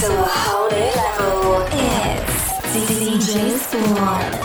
to a whole new level. It's DJ Squad.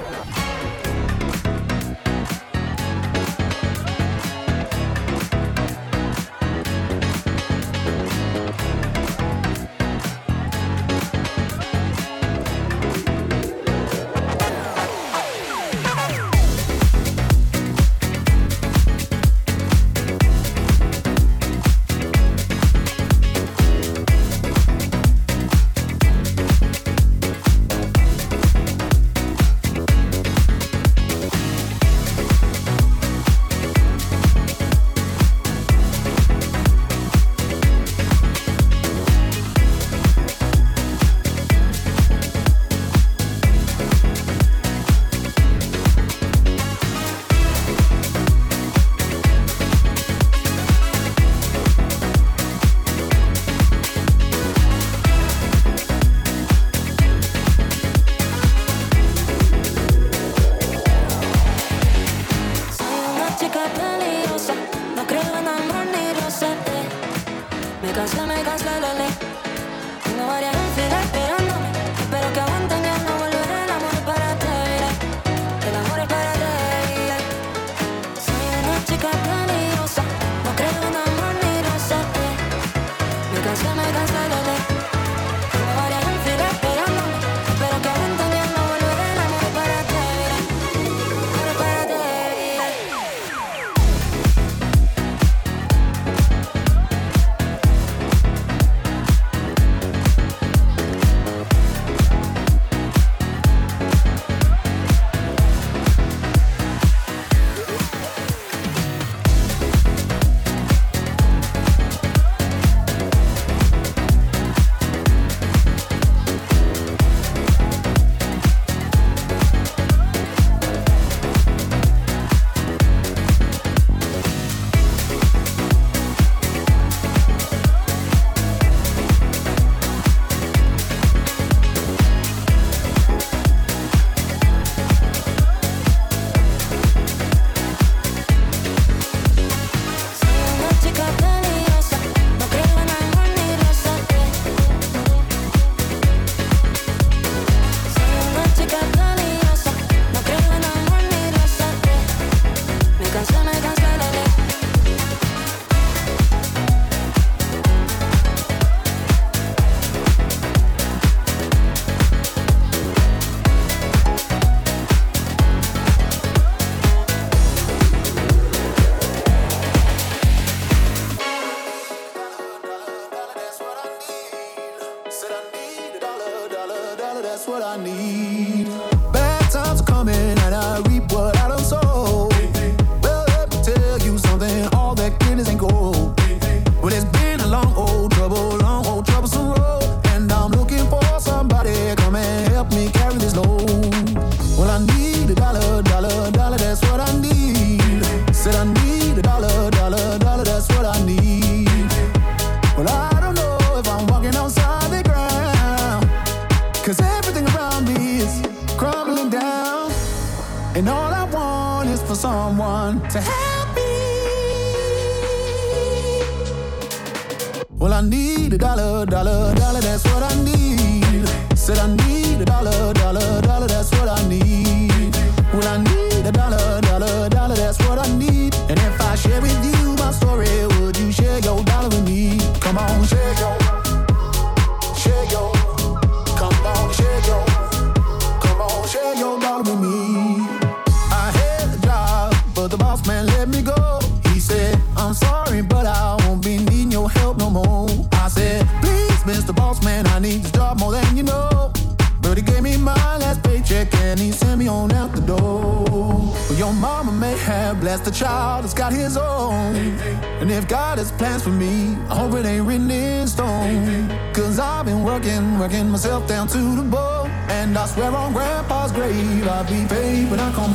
The child has got his own. And if God has plans for me, I hope it ain't written in stone. Cause I've been working myself down to the bone. And I swear on Grandpa's grave I'll be paid when I come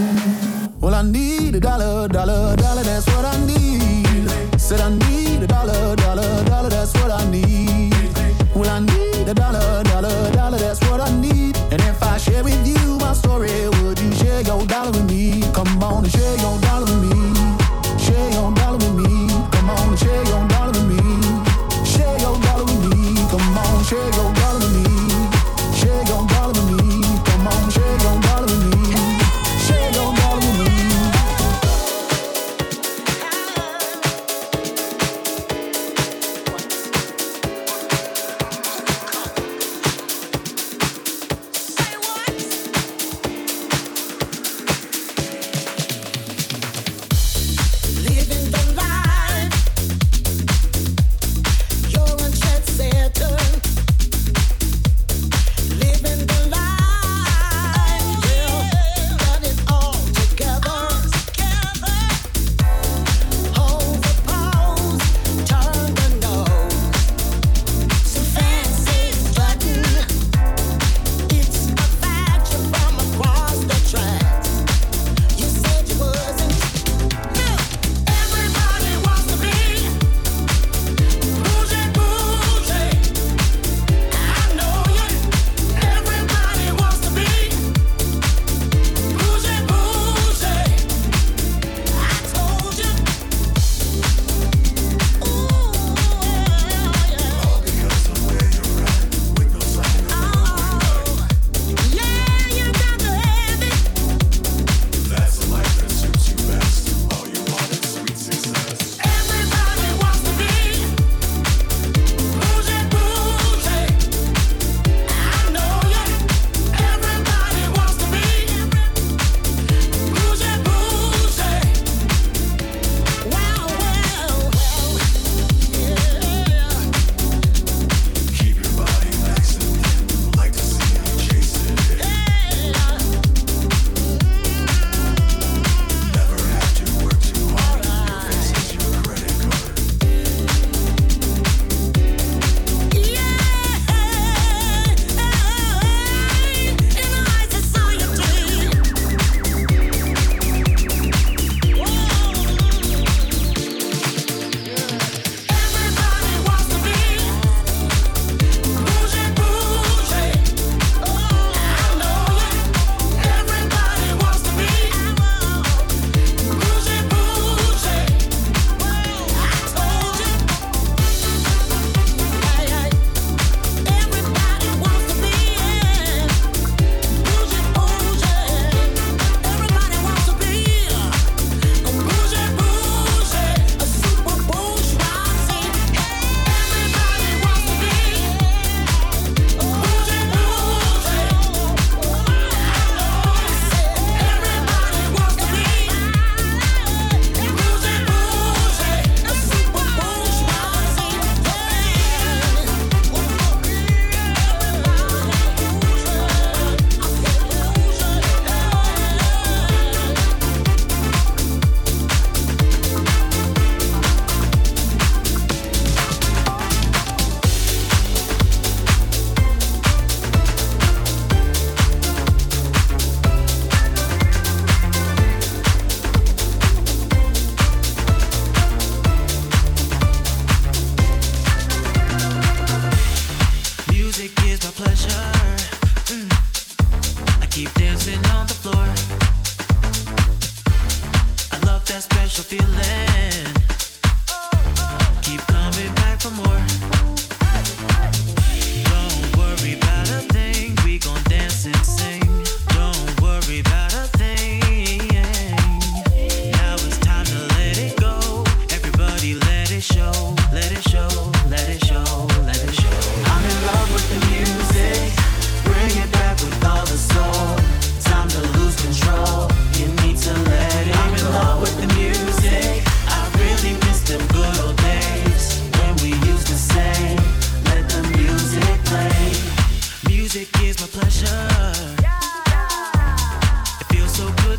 home. Well, I need a dollar, that's what I need. Said I need a dollar, that's what I need. Well, I need a dollar, that's what I need. And if I share with you my story, would you share your dollar with me? Come on and share your dollar with me. Share your dollar with me. Come on and share your dollar with me. Share your dollar with me. Come on, share your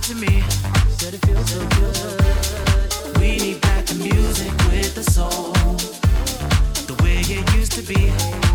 to me, said it feels so good. We need back the music with the soul, the way it used to be.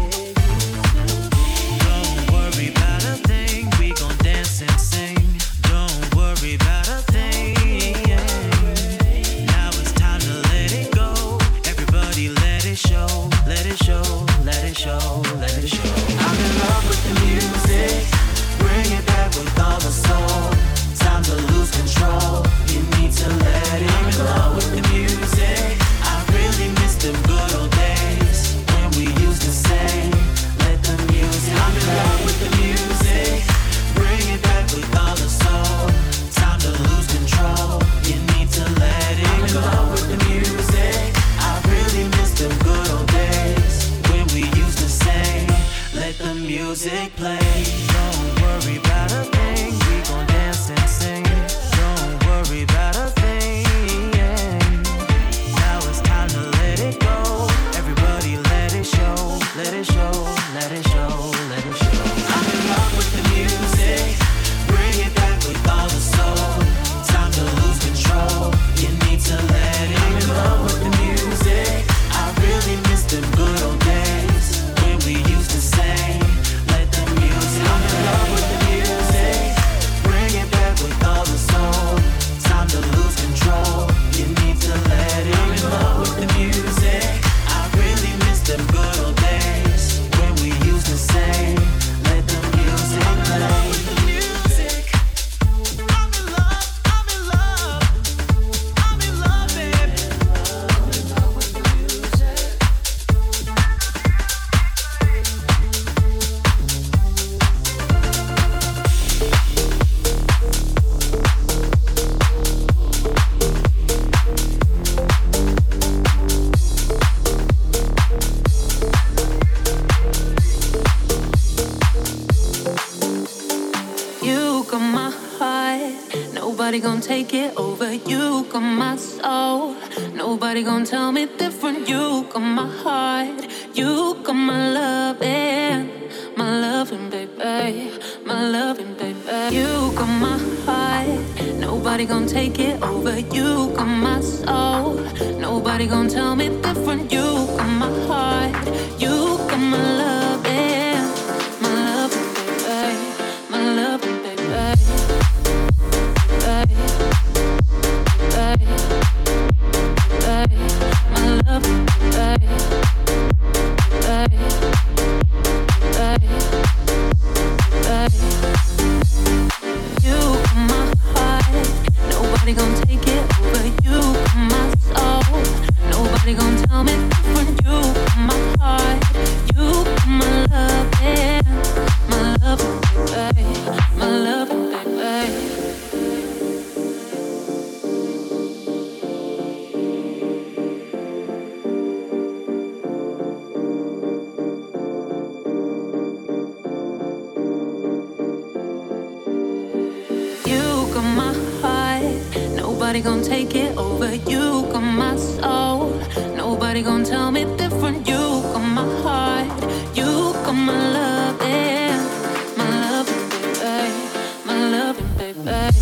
Don't worry about a thing, we gon' dance and sing. Don't worry about a thing. Now it's time to let it go. Everybody let it show, let it show, let it show, let it show. I'm in love with the music. Bring it back with all the soul. Time to lose control. You need to let it. I'm in love with the music. I really miss them good old days when we used to say, let the music. I'm in love with the music. Bring it back with all the soul. Time to lose control. You need to let it. I'm in love with the music. I really miss them good old days when we used to say, let the music play. Don't worry about a thing. We gon' dance and sing. Don't worry about a thing. Now it's time to let it go. Everybody let it show. Let it show. Let it show. Let it show. I'm in love with the music. Bring it back with all the soul. Time to lose control. You need to let it. I'm in love with the music. I really miss them good old days when we used to say, let the music. I'm in love with the music. Bring it back with all the soul. Time to lose control. You need to let it. I'm in love with the music. I really miss them good old days when we used to say, let the music play. I'm in love. I'm in love. I'm in love, baby. I'm in love with the music. You got my heart, nobody gon' take it over. You got my soul, nobody gon' tell me different. You got my heart, you got my loving, baby, my loving, baby. You got my heart, nobody gon' take it over. You got my soul, nobody gon' tell me different. You got my heart, you got my loving, baby, my loving, baby. Nobody gon' take it over. You got my soul. Nobody gon' tell me different. You got my heart. You got my loving, baby, my loving, baby. Nobody gon' take it over. You got my soul. Nobody gon' tell me different. You got my heart. You got my loving, baby, my loving, baby.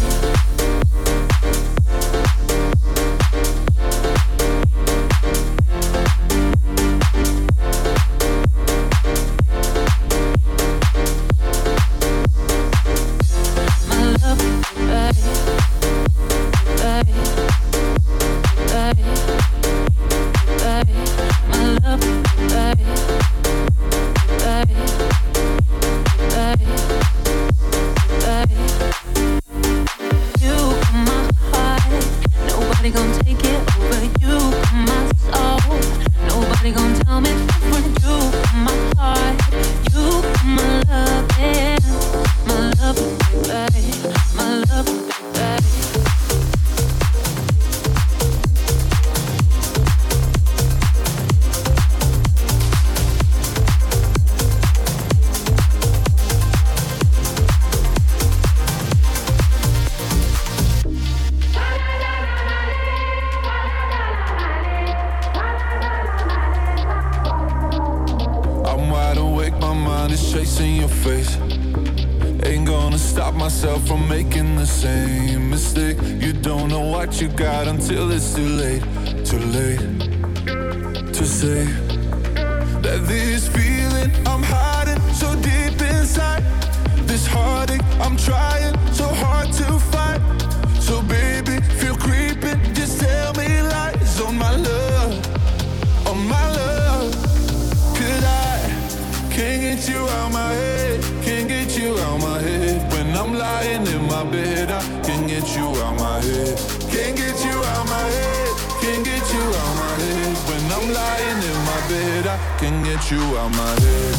chasing your face. Ain't gonna stop myself from making the same mistake. You don't know what you got until it's too late. Too late to say that this feeling I'm hiding so deep inside, this heartache I'm trying so hard to fight. So baby, feel creeping, just tell me lies on my love, on my love. Cause I can't get you out my head, can't get you out my head. When I'm lying in my bed, I can't get you out my head. Can't get you out my head, can't get you out my head. When I'm lying in my bed, I can't get you out my head.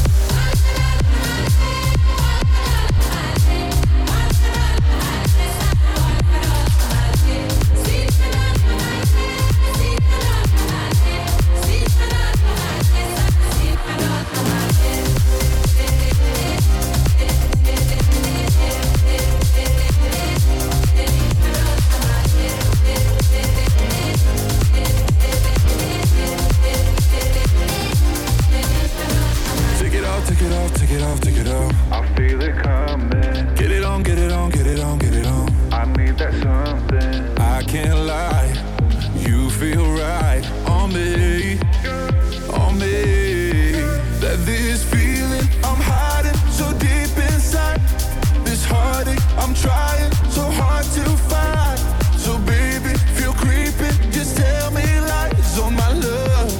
Take it off. I feel it coming. Get it on, get it on, get it on, get it on. I need that something. I can't lie, you feel right on me, on me. That this feeling I'm hiding so deep inside, this heartache I'm trying so hard to find. So baby, feel creeping, just tell me lies on my love,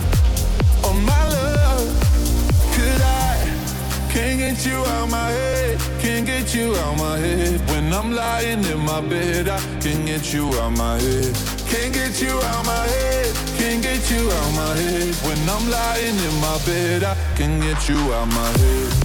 on my love. Could I can't get you out my head, can't get you out my head. When I'm lying in my bed, I can't get you out my head. Can't get you out my head, can't get you out my head. When I'm lying in my bed, I can't get you out my head.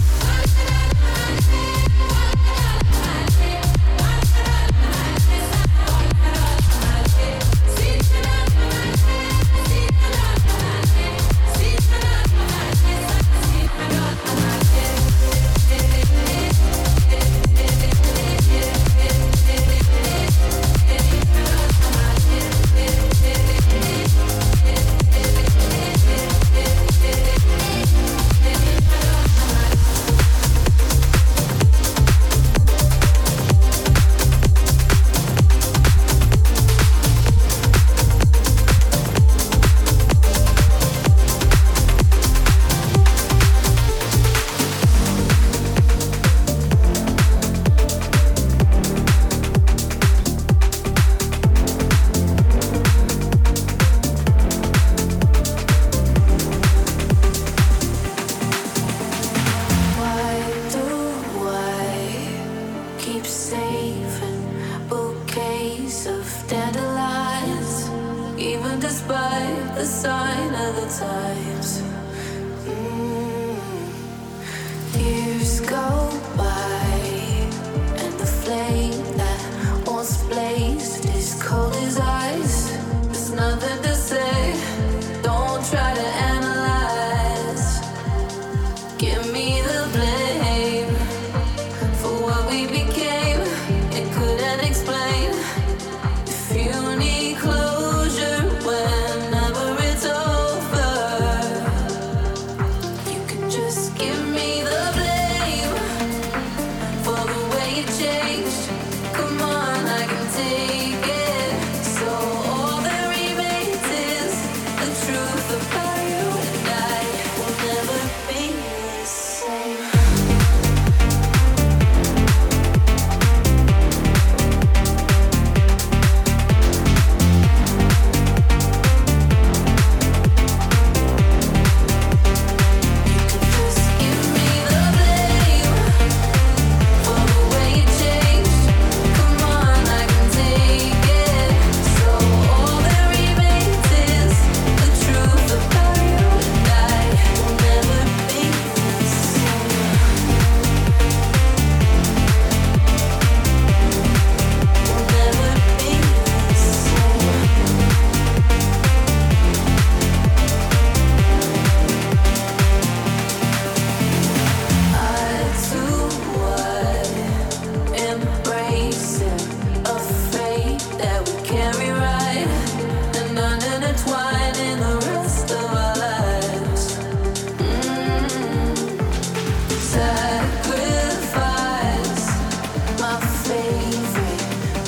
Come on, I can take it. So all that remains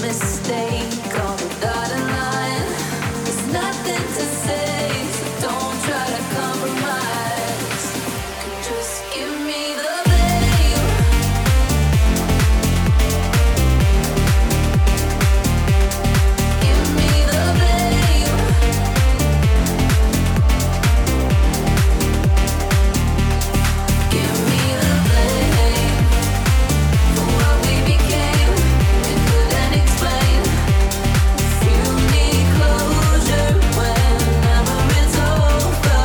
mistake on the dotted line. There's nothing to say, so don't try to compromise. Just give me the blame. Give me the blame. Give me the blame for what we became. We couldn't explain. You need closure whenever it's over.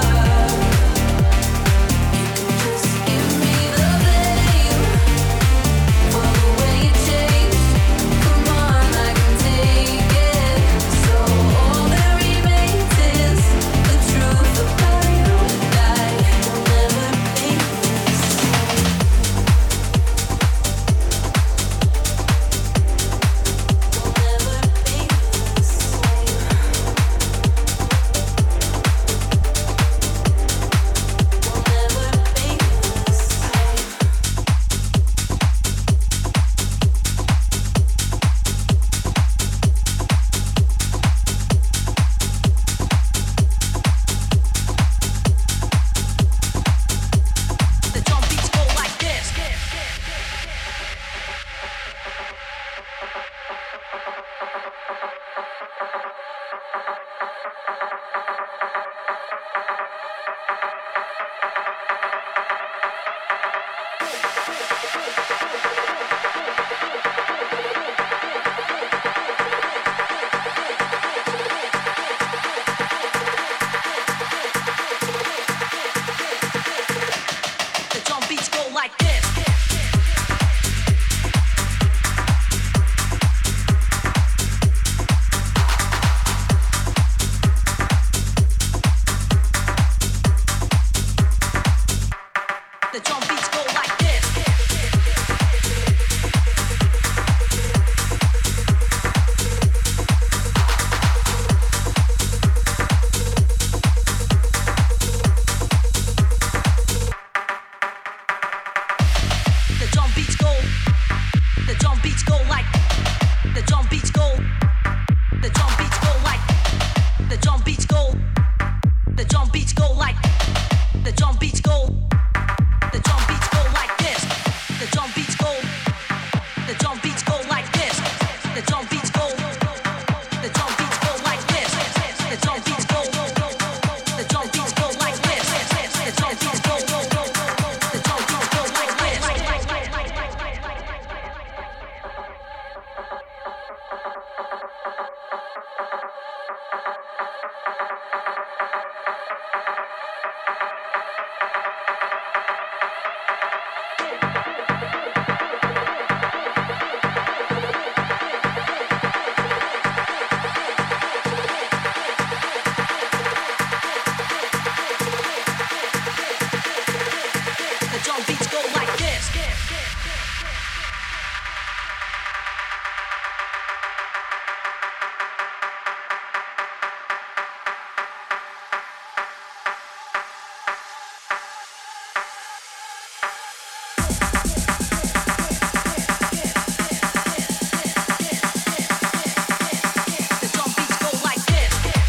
You can just give me the blame for the way it changed. Come on, I can take it. So all that remains is the truth about you and I will never be the same. We'll never be the same. We'll never be the same. The drum beats go like this. The drum beats go like this. The drum beats go like this. The drum beats go. The drum beats go like. The drum beats go. The drum beats go like. The drum beats go. The drum beats go like. The drum beats go. The drum beats go like this. The drum beats go. The drum beats go like this. The drum beats go. The drum beats go like this. The drum beats go. The drum beats go like this. The drum beats go. The drum beats go like this. The drum beats go like this. The drum beats go like this.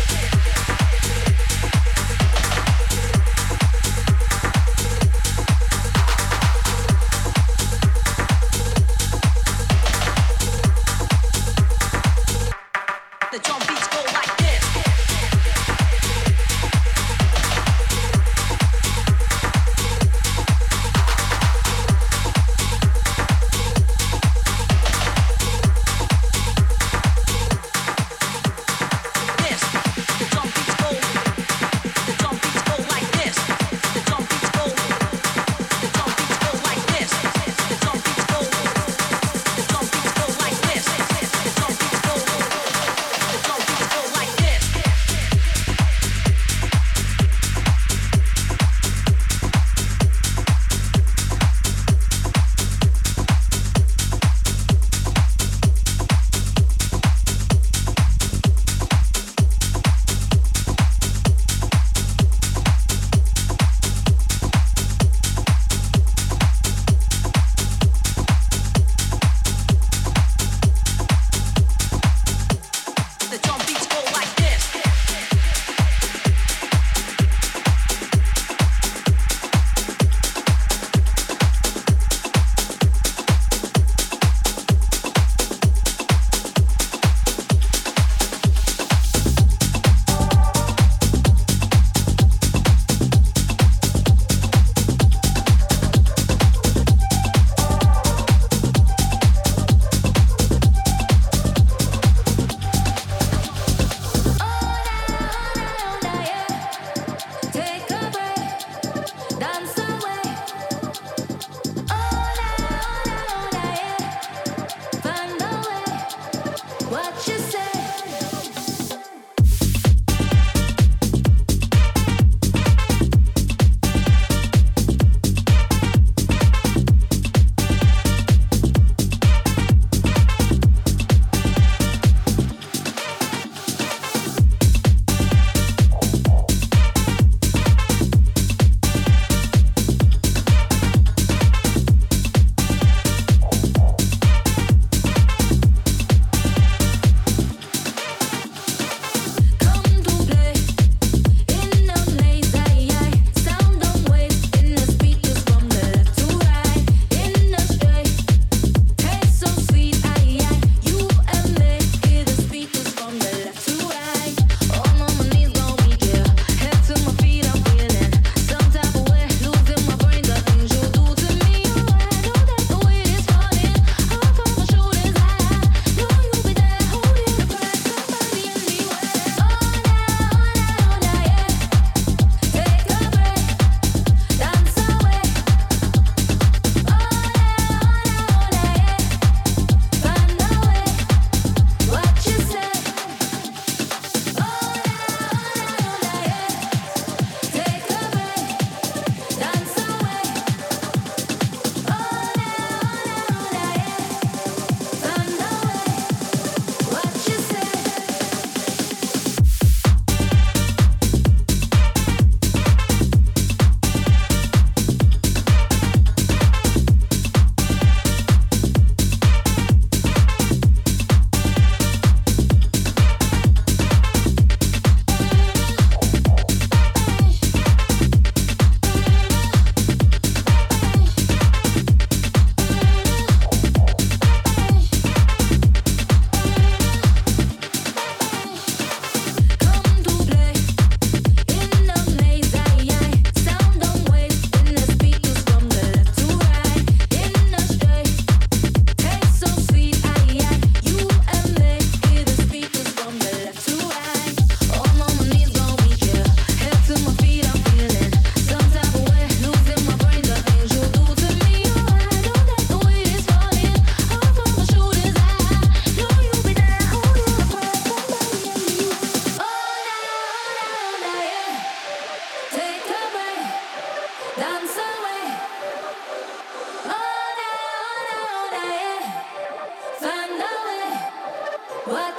The drum beats go like this. This. The drum beats go. The drum beats go like this. The drum beats go. The drum beats go like this. The drum beats go. The drum beats go like this. The drum beats go. The drum beats go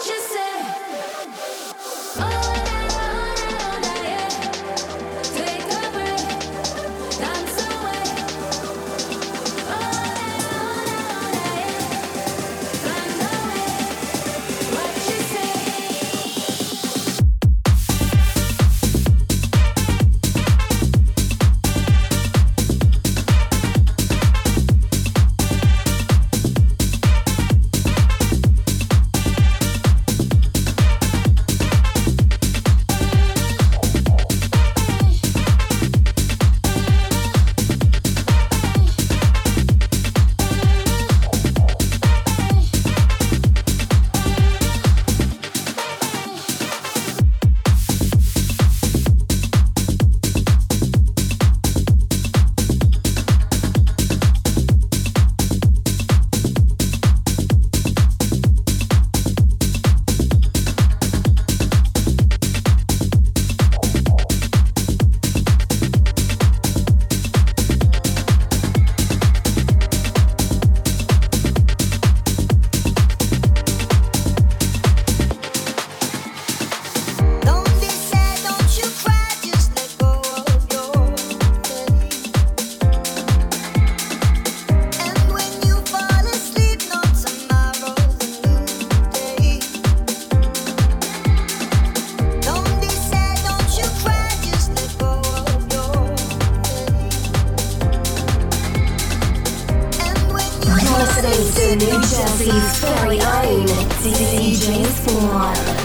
Jersey's very own DJ Spawn.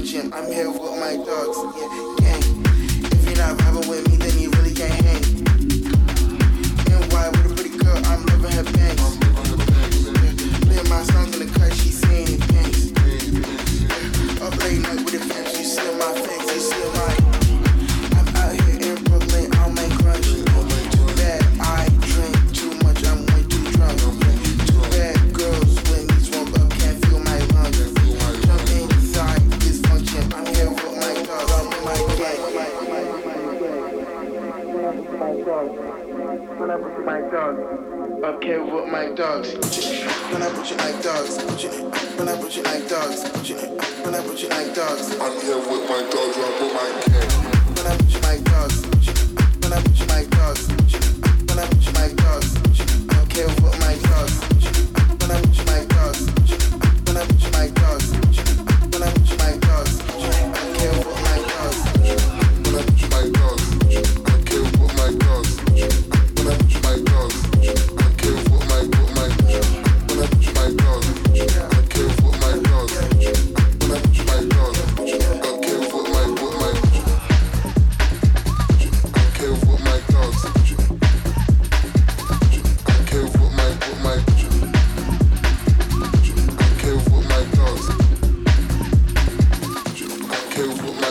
function. I'm here with my dogs, yeah, gang. If you're not vibing with me, then you really can't hang. NY with a pretty girl, I'm never had bangs. Playing my songs in the cut, she saying it bangs. Up late night with the fans, you see my fangs, you see my. I'm out here in Brooklyn, I'll make grunge. Too bad I drink too much, I'm way too drunk. Too bad girls when we smoke up can't feel my lungs. Jump inside this function, I'm here with my dogs, I'm with my gang. When I put you my dogs, up here with my dogs. When I put you like dogs, when I put you like dogs, when I put you like dogs. I'm here with my dogs, I'm with my gang. When I put you like dogs, when I put you like dogs, when I put you like dogs. Up here with my dogs. When I put you like dogs, when I put you like dogs, when I put you like dogs. Up here with my dogs. When I put you like dogs, I'm here with my dogs. When I put you like dogs, I'm here with my when I put you like dogs, I'm here with my dogs. When I put you like dogs, I'm here with my I'm here with my dogs. I'm here with my I'm here with my dogs. I'm here with my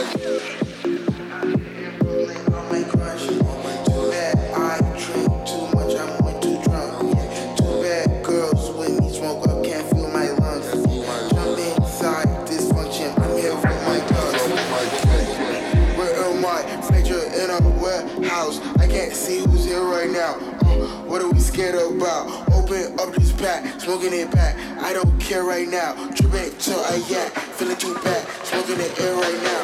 On my crush, too bad I drink too much, I'm way too drunk. Too bad girls when we smoke up can't feel my lungs. Jump inside this function, I'm here with my dogs. Where am I? Fletcher in a warehouse. I can't see who's here right now. What are we scared about? Open up this pack, smoking it back. I don't care right now. Tripping till I yak, feeling too bad, smoking the air right now.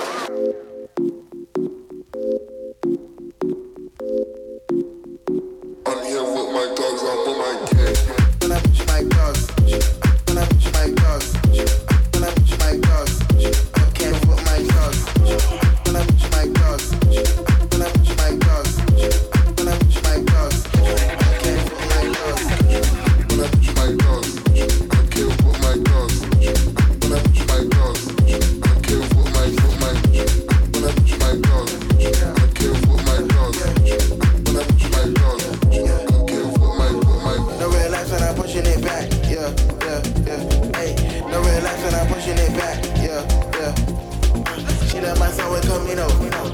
I'm here with my dogs, I'm with my gang. When I put you like dogs, when I put you like dogs, when I put you like dogs, I can't with my dogs. When I put you like dogs, when I put you like dogs, when I put you like dogs, I can't with my dogs. When I put you like dogs, I'm here with my dogs. When I put you like dogs, I'm here with my When I put you like dogs, I'm here with my dogs. When I put you like dogs, I'm here with my No red lights when I'm pushing it back, yeah, yeah, yeah. Hey, no red lights when I'm pushing it back, yeah, yeah. She left my son with Camino.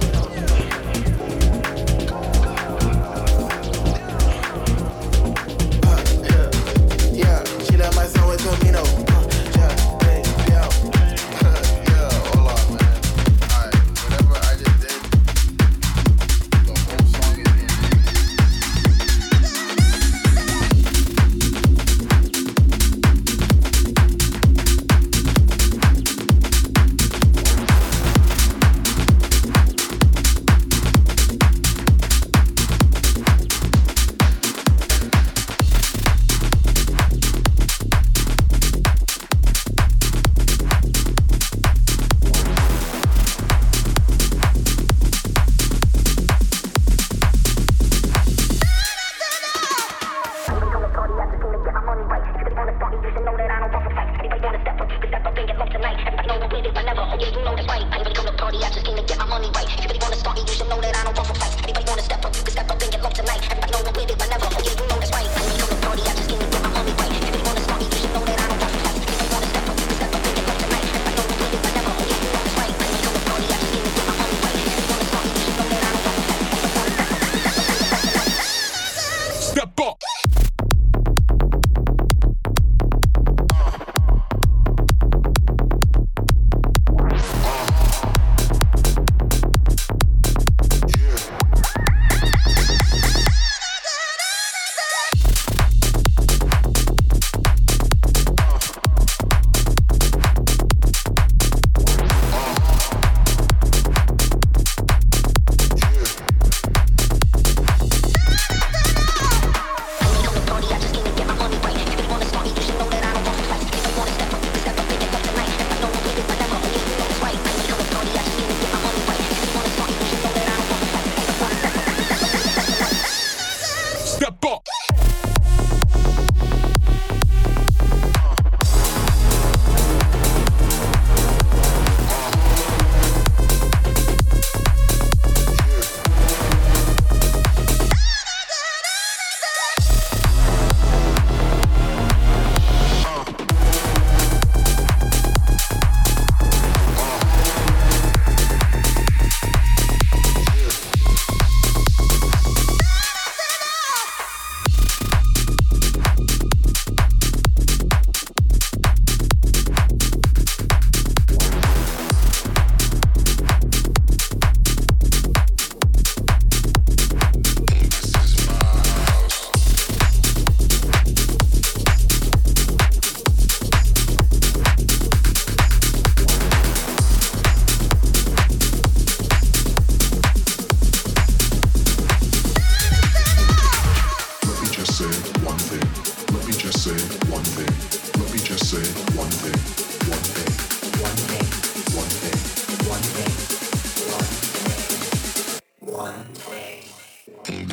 Yeah, she left my son with Camino. Yeah, hey, yeah. Yeah, hold on, man. Alright, whatever I just did, the whole song is in.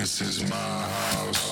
This is my house.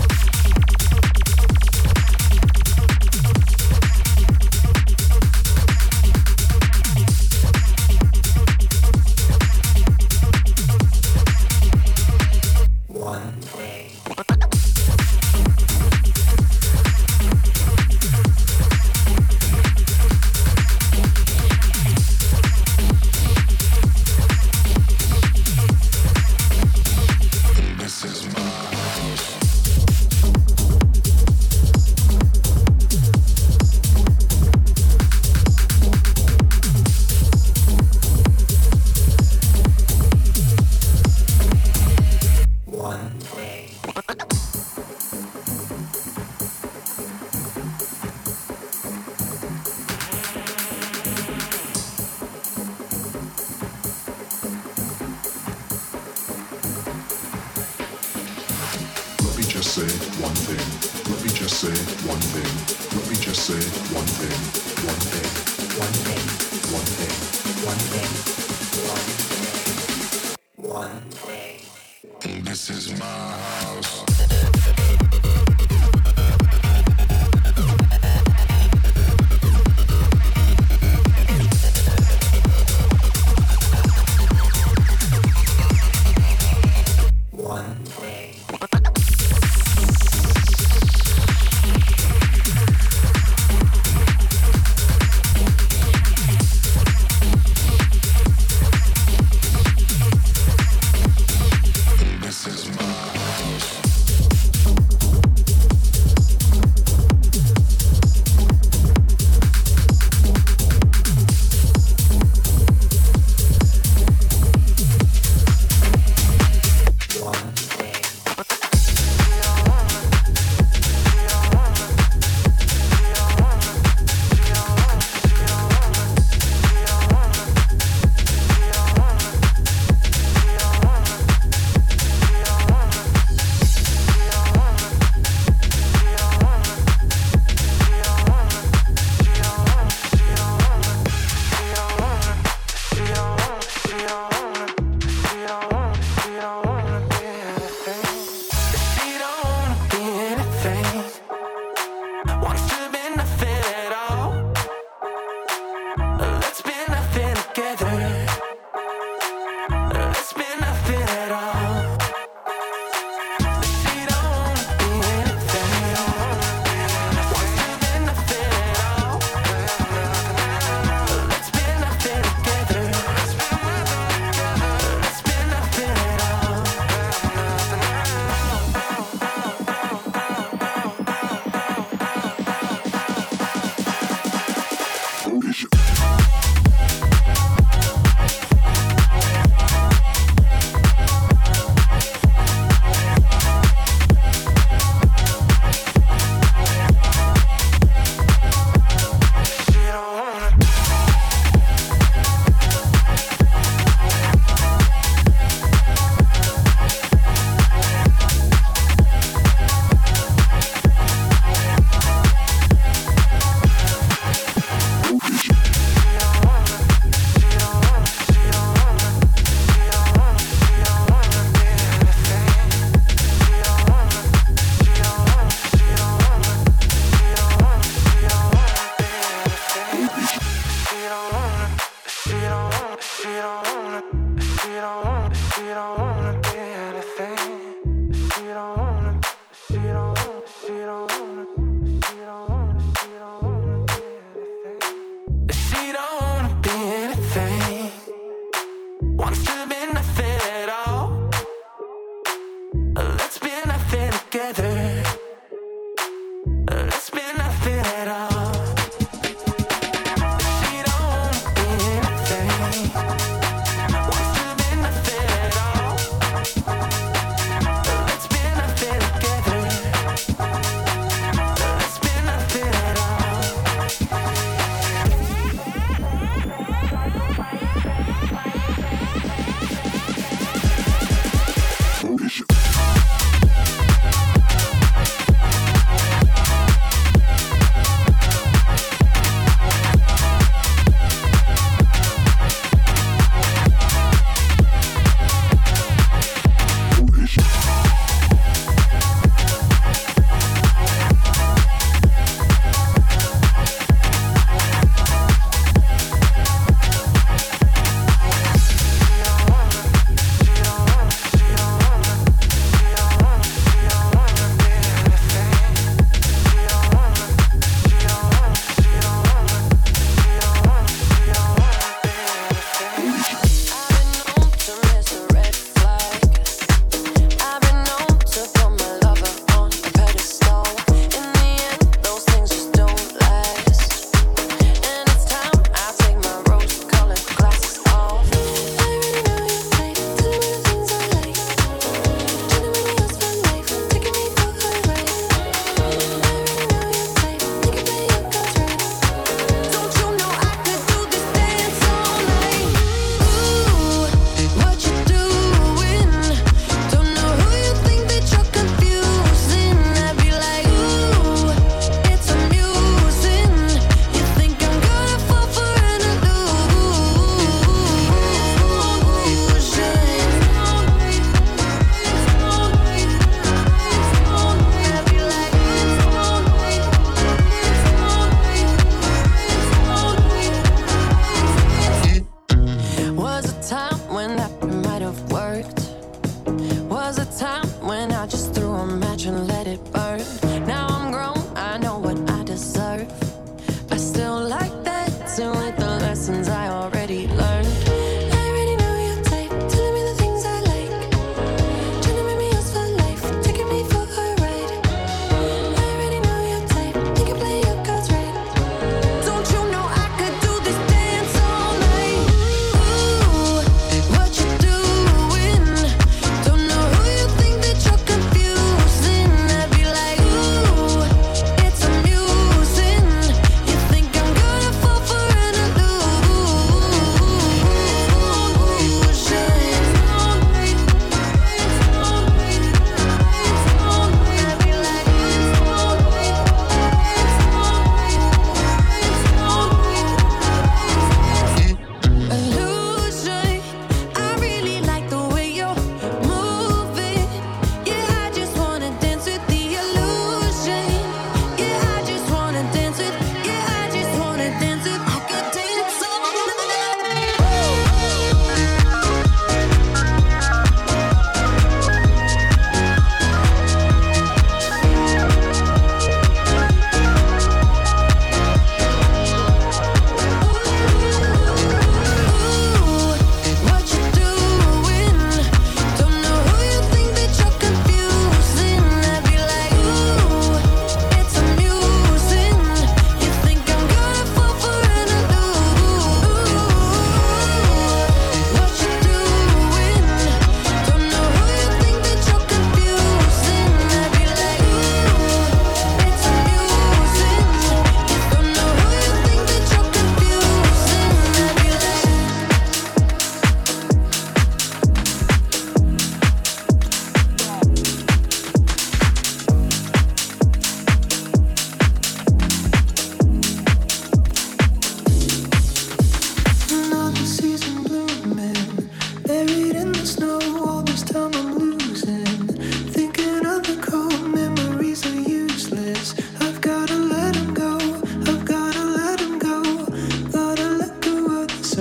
This is my house. This is my house.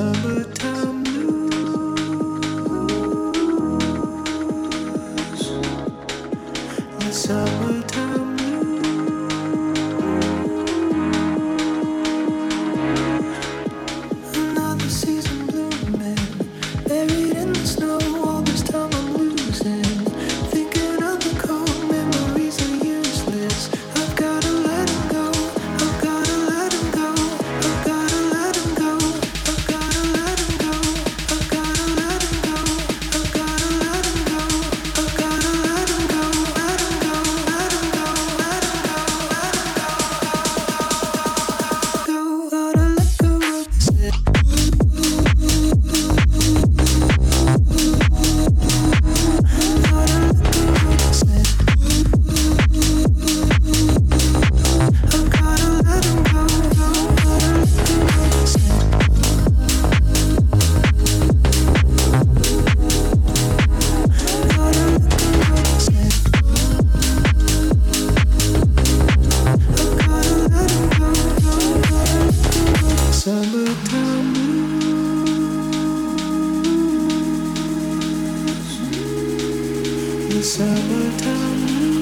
Summertime blues. The summertime blues. Another season blooming, buried in the snow. All this time I'm losing, thinking of the cold memories are useless. I've gotta let 'em go. I've gotta let 'em go. I've gotta let 'em go. I've gotta let 'em go. I've gotta let 'em go. I've gotta let 'em go. I've gotta let 'em go. Let 'em go. Let 'em go. Let 'em go. Let 'em go. Gotta let go of this. Summertime blues. The summertime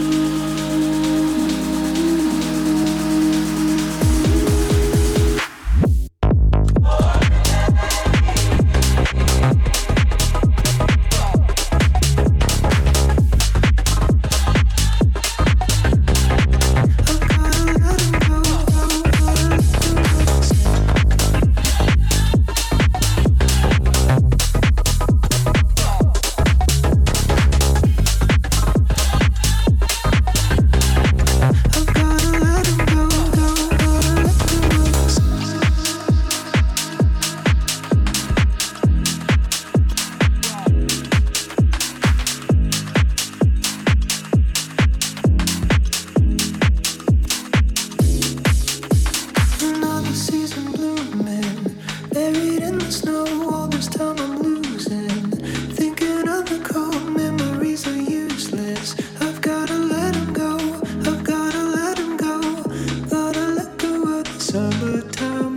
another season blooming, buried in the snow. All this time I'm losing, thinking of the cold memories are useless. I've gotta let 'em go. I've gotta let 'em go. Gotta let go of the summertime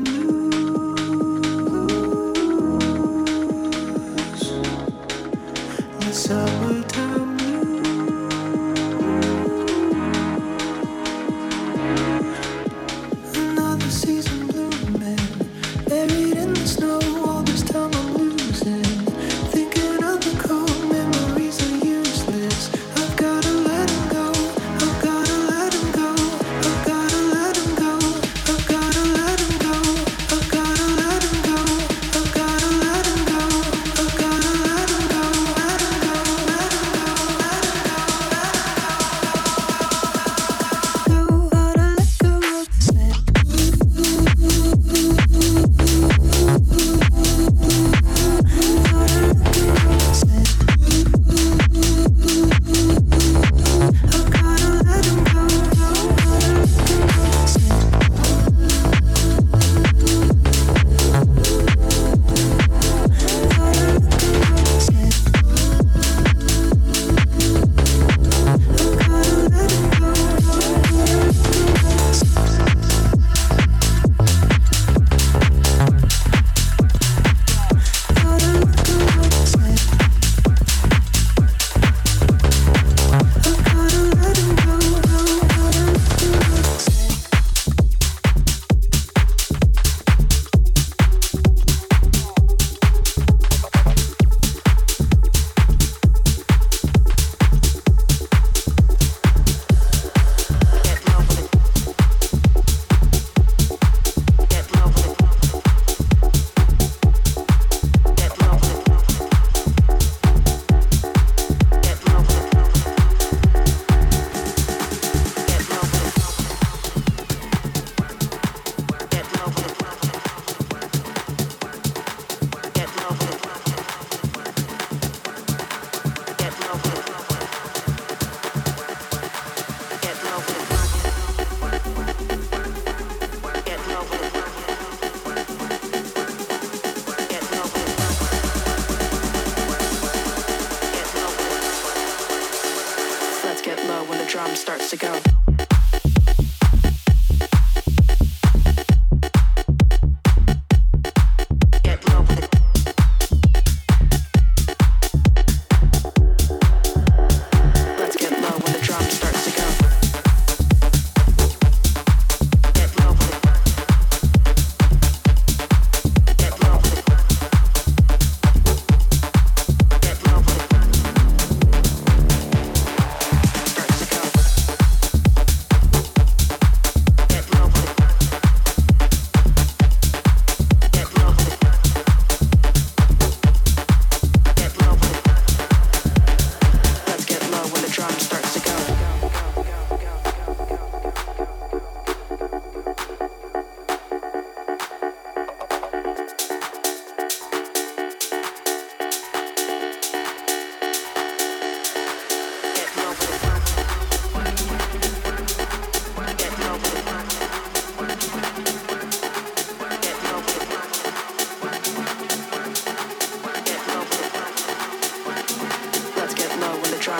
blues. The summertime another season blooming, buried in the snow. All this time I'm losing, thinking of the cold memories are useless. I've gotta let 'em go. I've gotta let 'em go. I've gotta let 'em go. I've gotta let 'em go. I've gotta let 'em go. I've gotta let 'em go. I've gotta let 'em go. Let 'em go. Let 'em go. Let 'em go. Gotta let go of this man. drum starts to go. Get low with the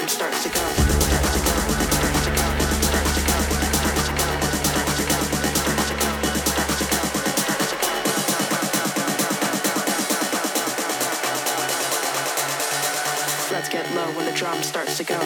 drum starts to go. Let's get low when the drum starts to go.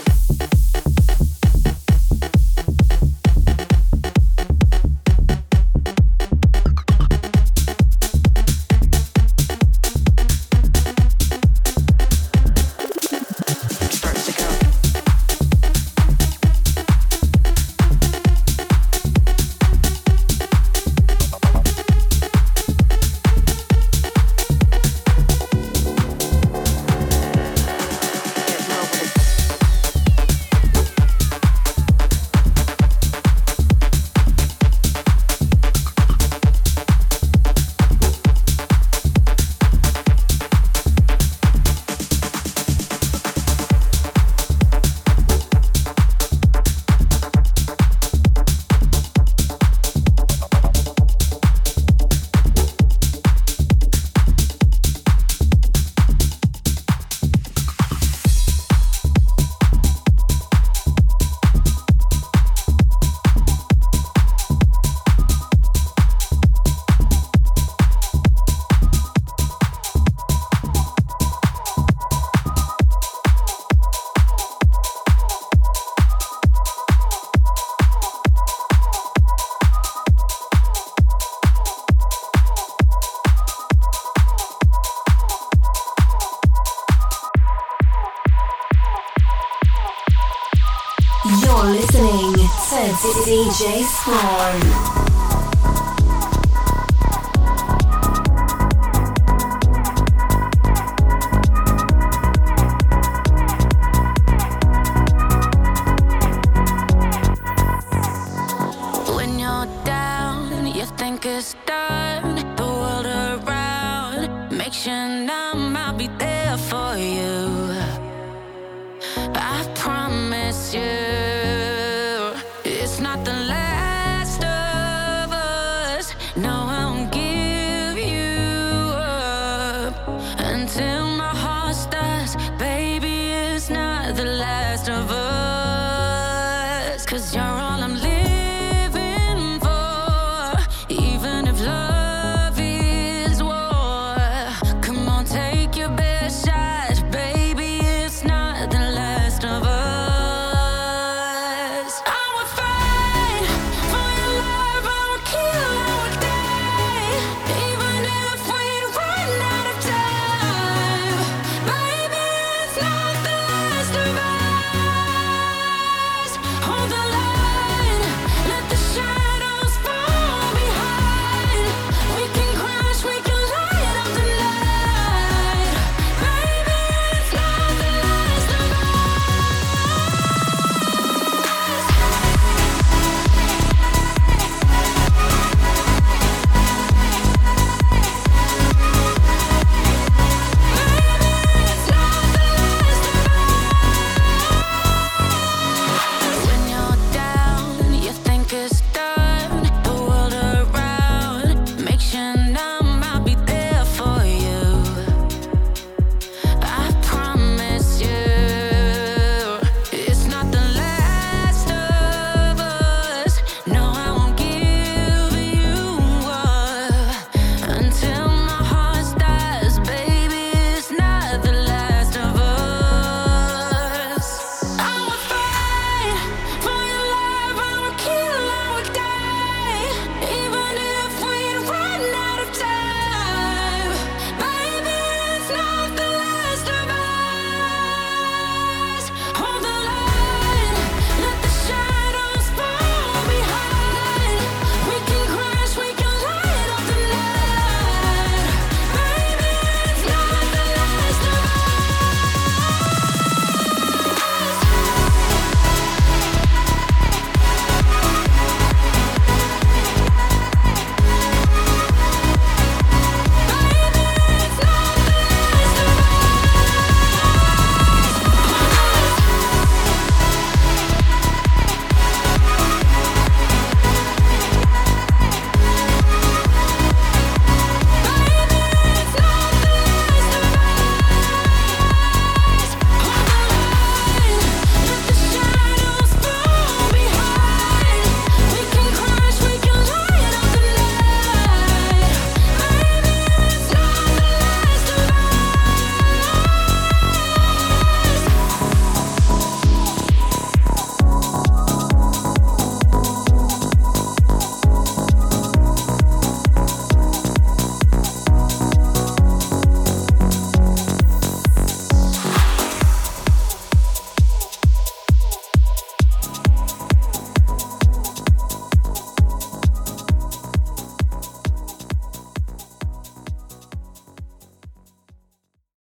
You're listening to DJ Spawn. Until my heart stops, baby, it's not the last of us.